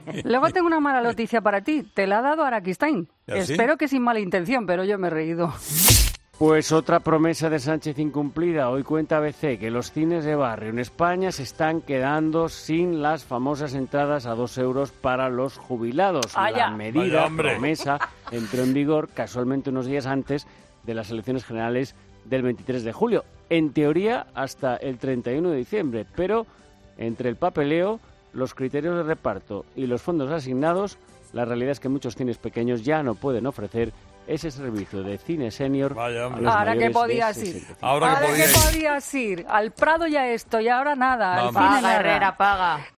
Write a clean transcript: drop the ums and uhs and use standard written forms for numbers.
Luego tengo una mala noticia para ti. Te la ha dado Araquistain. ¿Ah, sí? Espero que sin mala intención, pero yo me he reído. Pues otra promesa de Sánchez incumplida. Hoy cuenta ABC que los cines de barrio en España se están quedando sin las famosas entradas a 2 euros para los jubilados. La medida, promesa, entró en vigor casualmente unos días antes de las elecciones generales del 23 de julio. En teoría, hasta el 31 de diciembre. Pero entre el papeleo, los criterios de reparto y los fondos asignados, la realidad es que muchos cines pequeños ya no pueden ofrecer ese servicio de cine senior. Ahora que podías ir. Ahora que podías ir. Al Prado ya esto y ahora nada. Al cine Paga, Herrera, paga.